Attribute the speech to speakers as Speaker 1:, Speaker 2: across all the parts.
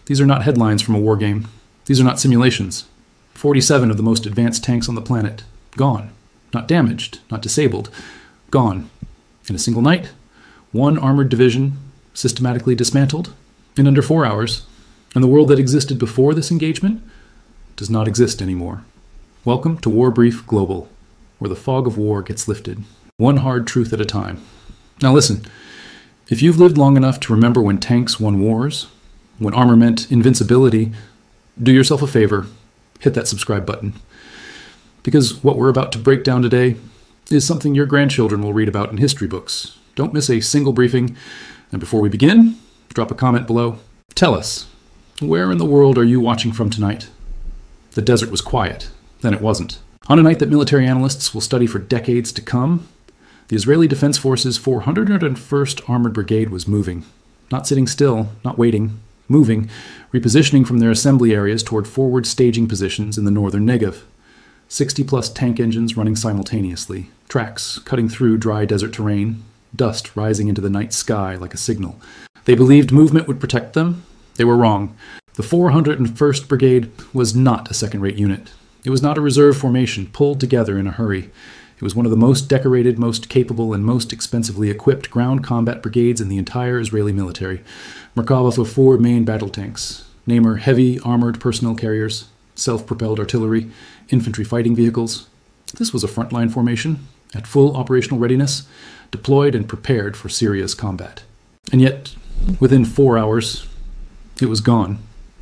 Speaker 1: These are not headlines from a war game. These are not simulations. 47 of the most advanced tanks on the planet. Gone. Not damaged, not disabled. Gone. In a single night, one armored division systematically dismantled in under 4 hours, and the world that existed before this engagement does not exist anymore. Welcome to War Brief Global, where the fog of war gets lifted, one hard truth at a time. Now listen, if you've lived long enough to remember when tanks won wars, when armor meant invincibility, do yourself a favor, hit that subscribe button. Because what we're about to break down today is something your grandchildren will read about in history books. Don't miss a single briefing. And before we begin, drop a comment below. Tell us, where in the world are you watching from tonight? The desert was quiet. Then it wasn't. On a night that military analysts will study for decades to come, the Israeli Defense Forces' 401st Armored Brigade was moving. Not sitting still, not waiting, moving, repositioning from their assembly areas toward forward staging positions in the northern Negev. 60-plus tank engines running simultaneously, tracks cutting through dry desert terrain, dust rising into the night sky like a signal. They believed movement would protect them. They were wrong. The 401st Brigade was not a second-rate unit. It was not a reserve formation pulled together in a hurry. It was one of the most decorated, most capable, and most expensively equipped ground combat brigades in the entire Israeli military. Merkava for 4 main battle tanks, Namer heavy armored personnel carriers, self-propelled artillery, infantry fighting vehicles. This was a frontline formation, at full operational readiness, deployed and prepared for serious combat. And yet, within 4 hours, it was gone.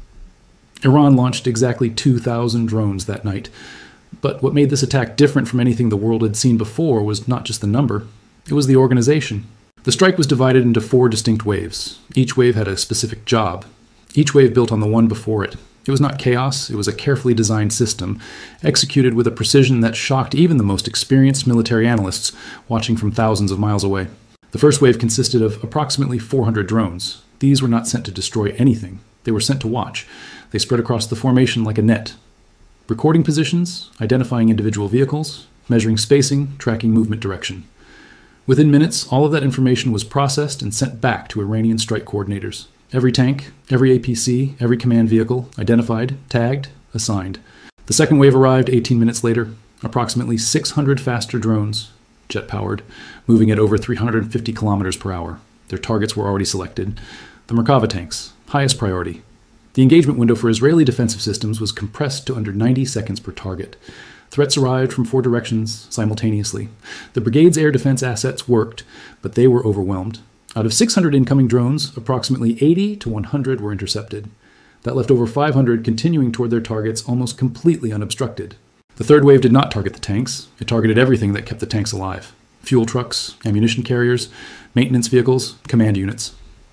Speaker 1: Iran launched exactly 2,000 drones that night. But what made this attack different from anything the world had seen before was not just the number, it was the organization. The strike was divided into 4 distinct waves. Each wave had a specific job. Each wave built on the one before it. It was not chaos, it was a carefully designed system, executed with a precision that shocked even the most experienced military analysts watching from thousands of miles away. The first wave consisted of approximately 400 drones. These were not sent to destroy anything. They were sent to watch. They spread across the formation like a net, recording positions, identifying individual vehicles, measuring spacing, tracking movement direction. Within minutes, all of that information was processed and sent back to Iranian strike coordinators. Every tank, every APC, every command vehicle, identified, tagged, assigned. The second wave arrived 18 minutes later, approximately 600 faster drones, jet-powered, moving at over 350 kilometers per hour. Their targets were already selected. The Merkava tanks, highest priority. The engagement window for Israeli defensive systems was compressed to under 90 seconds per target. Threats arrived from 4 directions simultaneously. The brigade's air defense assets worked, but they were overwhelmed. Out of 600 incoming drones, approximately 80 to 100 were intercepted. That left over 500 continuing toward their targets almost completely unobstructed. The third wave did not target the tanks. It targeted everything that kept the tanks alive. Fuel trucks, ammunition carriers, maintenance vehicles, command units.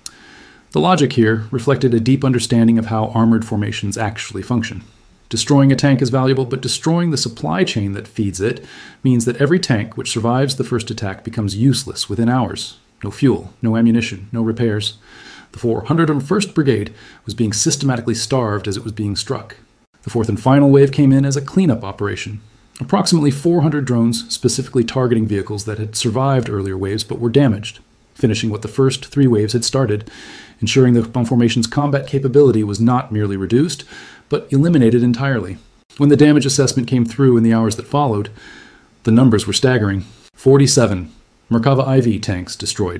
Speaker 1: The logic here reflected a deep understanding of how armored formations actually function. Destroying a tank is valuable, but destroying the supply chain that feeds it means that every tank which survives the first attack becomes useless within hours. No fuel, no ammunition, no repairs. The 401st Brigade was being systematically starved as it was being struck. The fourth and final wave came in as a cleanup operation. Approximately 400 drones specifically targeting vehicles that had survived earlier waves but were damaged, finishing what the first 3 waves had started, ensuring the formation's combat capability was not merely reduced, but eliminated entirely. When the damage assessment came through in the hours that followed, the numbers were staggering. 47 Merkava IV tanks destroyed.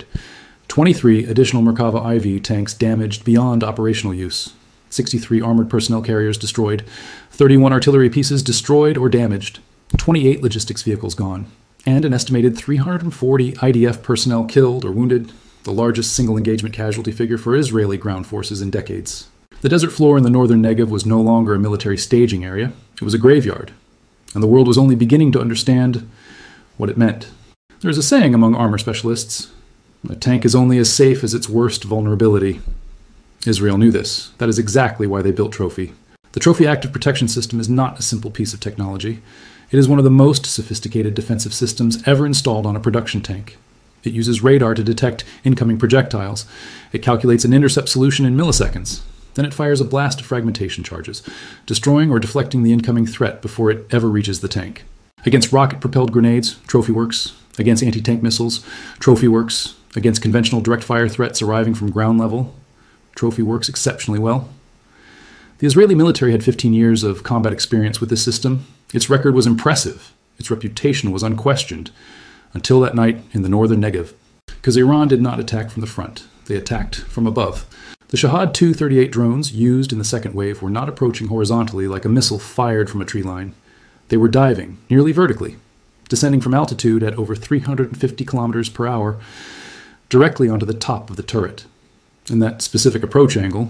Speaker 1: 23 additional Merkava IV tanks damaged beyond operational use. 63 armored personnel carriers destroyed. 31 artillery pieces destroyed or damaged. 28 logistics vehicles gone. And an estimated 340 IDF personnel killed or wounded, the largest single engagement casualty figure for Israeli ground forces in decades. The desert floor in the northern Negev was no longer a military staging area. It was a graveyard. And the world was only beginning to understand what it meant. There's a saying among armor specialists, a tank is only as safe as its worst vulnerability. Israel knew this. That is exactly why they built Trophy. The Trophy Active Protection System is not a simple piece of technology. It is one of the most sophisticated defensive systems ever installed on a production tank. It uses radar to detect incoming projectiles. It calculates an intercept solution in milliseconds. Then it fires a blast of fragmentation charges, destroying or deflecting the incoming threat before it ever reaches the tank. Against rocket-propelled grenades, Trophy works. Against anti-tank missiles, Trophy works. Against conventional direct-fire threats arriving from ground level, Trophy works exceptionally well. The Israeli military had 15 years of combat experience with this system. Its record was impressive. Its reputation was unquestioned. Until that night in the northern Negev. Because Iran did not attack from the front. They attacked from above. The Shahad 238 drones used in the second wave were not approaching horizontally like a missile fired from a tree line. They were diving, nearly vertically, descending from altitude at over 350 kilometers per hour, directly onto the top of the turret. And that specific approach angle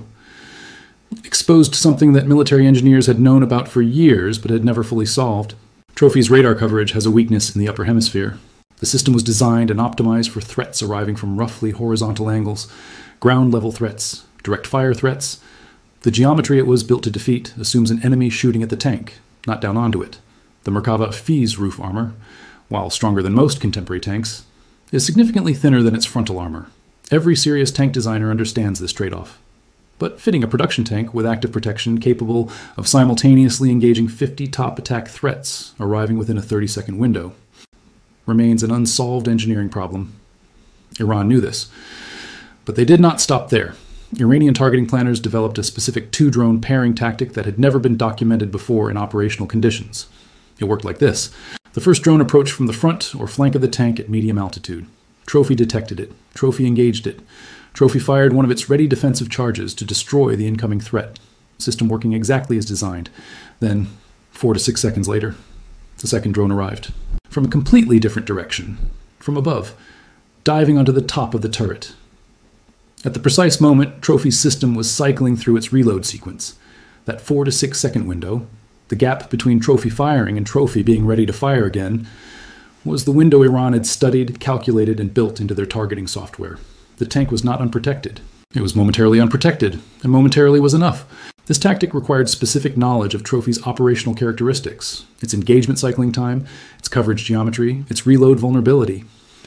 Speaker 1: exposed something that military engineers had known about for years but had never fully solved. Trophy's radar coverage has a weakness in the upper hemisphere. The system was designed and optimized for threats arriving from roughly horizontal angles, ground-level threats, direct fire threats. The geometry it was built to defeat assumes an enemy shooting at the tank, not down onto it. The Merkava Fi's roof armor, while stronger than most contemporary tanks, is significantly thinner than its frontal armor. Every serious tank designer understands this trade-off. But fitting a production tank with active protection capable of simultaneously engaging 50 top attack threats arriving within a 30-second window remains an unsolved engineering problem. Iran knew this. But they did not stop there. Iranian targeting planners developed a specific two-drone pairing tactic that had never been documented before in operational conditions. It worked like this. The first drone approached from the front or flank of the tank at medium altitude. Trophy detected it. Trophy engaged it. Trophy fired one of its ready defensive charges to destroy the incoming threat. System working exactly as designed. Then, 4 to 6 seconds later, the second drone arrived. From a completely different direction. From above. Diving onto the top of the turret. At the precise moment, Trophy's system was cycling through its reload sequence. That 4 to 6 second window, the gap between Trophy firing and Trophy being ready to fire again, was the window Iran had studied, calculated, and built into their targeting software. The tank was not unprotected. It was momentarily unprotected, and momentarily was enough. This tactic required specific knowledge of Trophy's operational characteristics, its engagement cycling time, its coverage geometry, its reload vulnerability.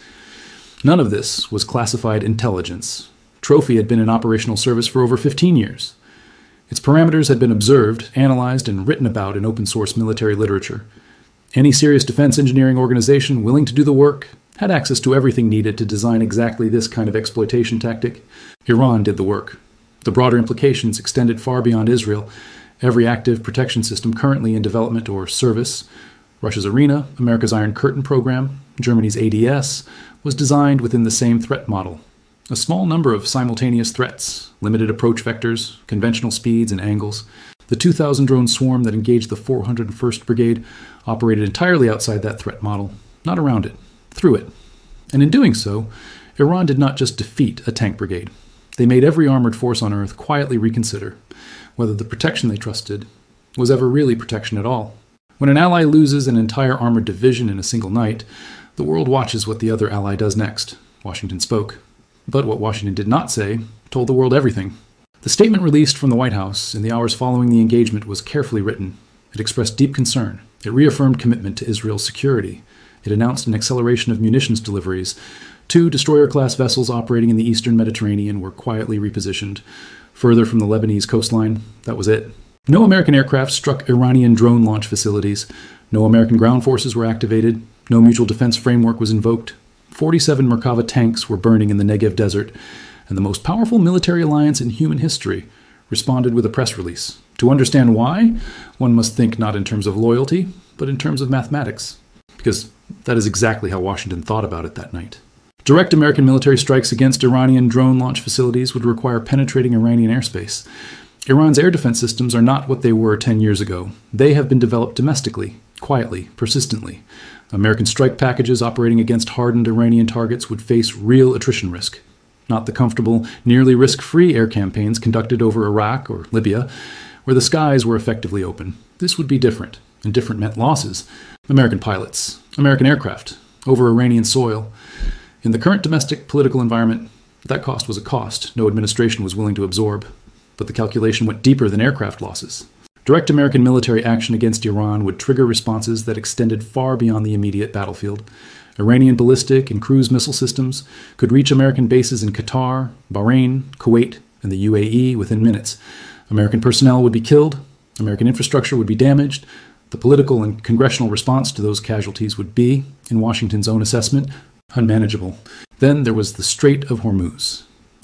Speaker 1: None of this was classified intelligence. Trophy had been in operational service for over 15 years. Its parameters had been observed, analyzed, and written about in open-source military literature. Any serious defense engineering organization willing to do the work had access to everything needed to design exactly this kind of exploitation tactic. Iran did the work. The broader implications extended far beyond Israel. Every active protection system currently in development or service, Russia's Arena, America's Iron Curtain program, Germany's ADS, was designed within the same threat model. A small number of simultaneous threats, limited approach vectors, conventional speeds and angles. The 2,000 drone swarm that engaged the 401st Brigade operated entirely outside that threat model, not around it, through it. And in doing so, Iran did not just defeat a tank brigade. They made every armored force on Earth quietly reconsider whether the protection they trusted was ever really protection at all. When an ally loses an entire armored division in a single night, the world watches what the other ally does next. Washington spoke. But what Washington did not say told the world everything. The statement released from the White House in the hours following the engagement was carefully written. It expressed deep concern. It reaffirmed commitment to Israel's security. It announced an acceleration of munitions deliveries. 2 destroyer-class vessels operating in the eastern Mediterranean were quietly repositioned. Further from the Lebanese coastline, that was it. No American aircraft struck Iranian drone launch facilities. No American ground forces were activated. No mutual defense framework was invoked. 47 Merkava tanks were burning in the Negev desert, and the most powerful military alliance in human history responded with a press release. To understand why, one must think not in terms of loyalty, but in terms of mathematics. Because that is exactly how Washington thought about it that night. Direct American military strikes against Iranian drone launch facilities would require penetrating Iranian airspace. Iran's air defense systems are not what they were 10 years ago. They have been developed domestically, quietly, persistently. American strike packages operating against hardened Iranian targets would face real attrition risk, not the comfortable, nearly risk-free air campaigns conducted over Iraq or Libya, where the skies were effectively open. This would be different, and different meant losses. American pilots, American aircraft, over Iranian soil. In the current domestic political environment, that cost was a cost no administration was willing to absorb. But the calculation went deeper than aircraft losses. Direct American military action against Iran would trigger responses that extended far beyond the immediate battlefield. Iranian ballistic and cruise missile systems could reach American bases in Qatar, Bahrain, Kuwait, and the UAE within minutes. American personnel would be killed. American infrastructure would be damaged. The political and congressional response to those casualties would be, in Washington's own assessment, unmanageable. Then there was the Strait of Hormuz.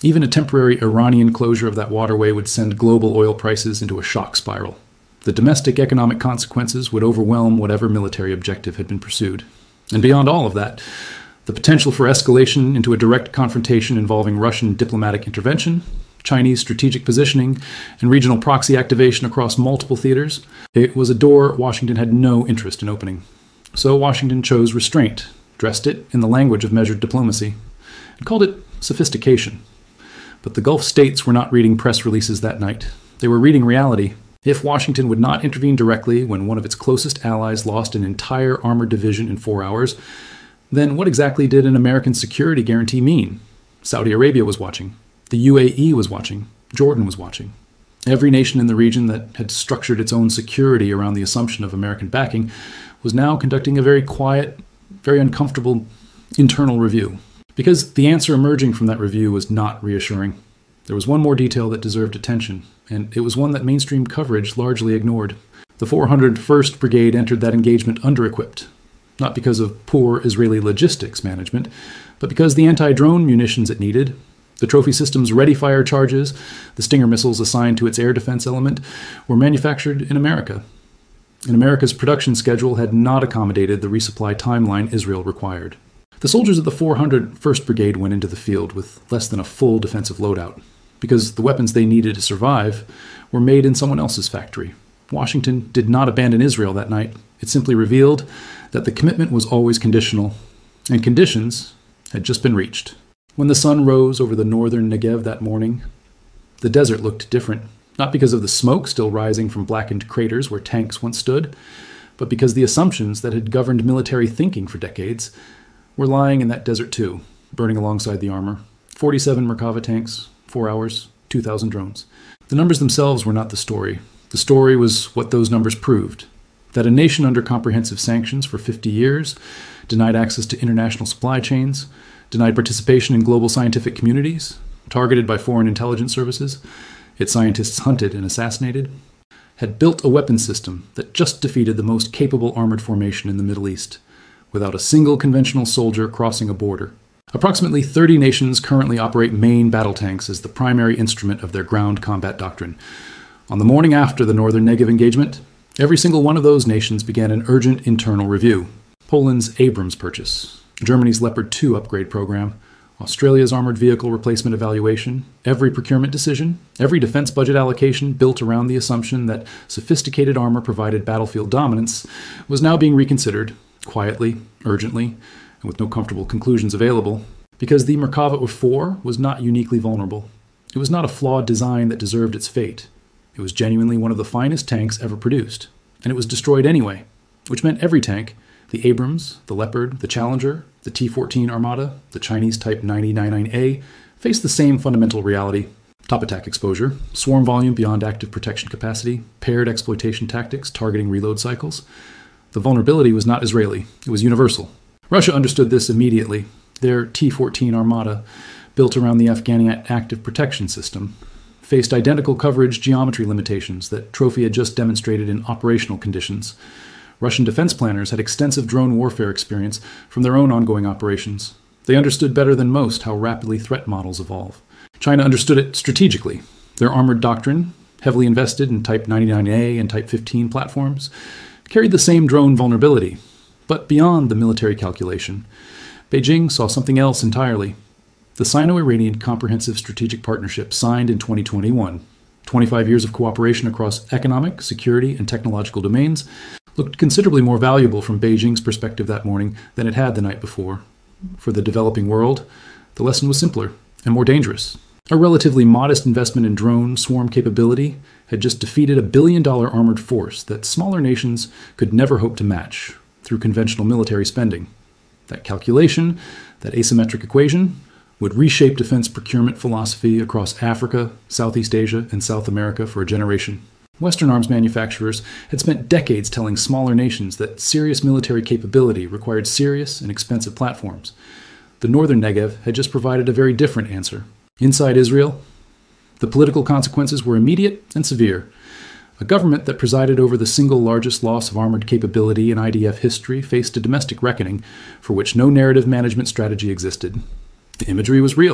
Speaker 1: Even a temporary Iranian closure of that waterway would send global oil prices into a shock spiral. The domestic economic consequences would overwhelm whatever military objective had been pursued. And beyond all of that, the potential for escalation into a direct confrontation involving Russian diplomatic intervention, Chinese strategic positioning, and regional proxy activation across multiple theaters, it was a door Washington had no interest in opening. So Washington chose restraint, dressed it in the language of measured diplomacy, and called it sophistication. But the Gulf states were not reading press releases that night. They were reading reality. If Washington would not intervene directly when one of its closest allies lost an entire armored division in 4 hours, then what exactly did an American security guarantee mean? Saudi Arabia was watching. The UAE was watching. Jordan was watching. Every nation in the region that had structured its own security around the assumption of American backing was now conducting a very quiet, very uncomfortable internal review. Because the answer emerging from that review was not reassuring. There was one more detail that deserved attention, and it was one that mainstream coverage largely ignored. The 401st Brigade entered that engagement under-equipped, not because of poor Israeli logistics management, but because the anti-drone munitions it needed, the trophy system's ready-fire charges, the Stinger missiles assigned to its air defense element, were manufactured in America. And America's production schedule had not accommodated the resupply timeline Israel required. The soldiers of the 401st Brigade went into the field with less than a full defensive loadout, because the weapons they needed to survive were made in someone else's factory. Washington did not abandon Israel that night. It simply revealed that the commitment was always conditional, and conditions had just been reached. When the sun rose over the northern Negev that morning, the desert looked different, not because of the smoke still rising from blackened craters where tanks once stood, but because the assumptions that had governed military thinking for decades were lying in that desert too, burning alongside the armor. 47 Merkava tanks, 4 hours, 2,000 drones. The numbers themselves were not the story. The story was what those numbers proved. That a nation under comprehensive sanctions for 50 years, denied access to international supply chains, denied participation in global scientific communities, targeted by foreign intelligence services, its scientists hunted and assassinated, had built a weapons system that just defeated the most capable armored formation in the Middle East, without a single conventional soldier crossing a border. Approximately 30 nations currently operate main battle tanks as the primary instrument of their ground combat doctrine. On the morning after the northern Negev engagement, every single one of those nations began an urgent internal review. Poland's Abrams purchase, Germany's Leopard 2 upgrade program, Australia's armored vehicle replacement evaluation, every procurement decision, every defense budget allocation built around the assumption that sophisticated armor provided battlefield dominance was now being reconsidered, quietly, urgently, and with no comfortable conclusions available, because the Merkava IV was not uniquely vulnerable. It was not a flawed design that deserved its fate. It was genuinely one of the finest tanks ever produced, and it was destroyed anyway, which meant every tank, the Abrams, the Leopard, the Challenger, the T-14 Armada, the Chinese Type 9099A, faced the same fundamental reality. Top attack exposure, swarm volume beyond active protection capacity, paired exploitation tactics targeting reload cycles. The vulnerability was not Israeli, it was universal. Russia understood this immediately. Their T-14 Armada, built around the Afghani active protection system, faced identical coverage geometry limitations that Trophy had just demonstrated in operational conditions. Russian defense planners had extensive drone warfare experience from their own ongoing operations. They understood better than most how rapidly threat models evolve. China understood it strategically. Their armored doctrine, heavily invested in Type 99A and Type 15 platforms, carried the same drone vulnerability. But beyond the military calculation, Beijing saw something else entirely. The Sino-Iranian Comprehensive Strategic Partnership signed in 2021, 25 years of cooperation across economic, security, and technological domains, looked considerably more valuable from Beijing's perspective that morning than it had the night before. For the developing world, the lesson was simpler and more dangerous. A relatively modest investment in drone swarm capability had just defeated $1 billion armored force that smaller nations could never hope to match through conventional military spending. That calculation, that asymmetric equation, would reshape defense procurement philosophy across Africa, Southeast Asia, and South America for a generation. Western arms manufacturers had spent decades telling smaller nations that serious military capability required serious and expensive platforms. The northern Negev had just provided a very different answer. Inside Israel, the political consequences were immediate and severe. A government that presided over the single largest loss of armored capability in IDF history faced a domestic reckoning for which no narrative management strategy existed. The imagery was real.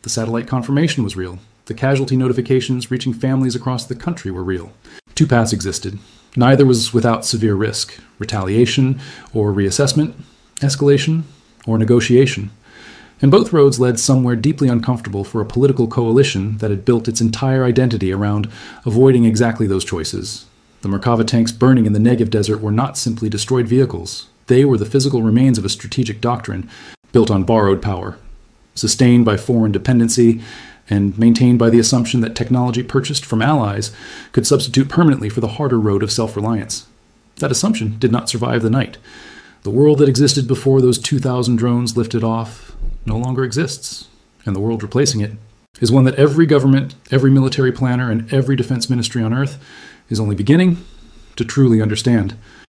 Speaker 1: The satellite confirmation was real. The casualty notifications reaching families across the country were real. Two paths existed. Neither was without severe risk: retaliation or reassessment, escalation or negotiation. And both roads led somewhere deeply uncomfortable for a political coalition that had built its entire identity around avoiding exactly those choices. The Merkava tanks burning in the Negev desert were not simply destroyed vehicles. They were the physical remains of a strategic doctrine built on borrowed power, sustained by foreign dependency, and maintained by the assumption that technology purchased from allies could substitute permanently for the harder road of self-reliance. That assumption did not survive the night. The world that existed before those 2,000 drones lifted off no longer exists, and the world replacing it is one that every government, every military planner, and every defense ministry on Earth is only beginning to truly understand.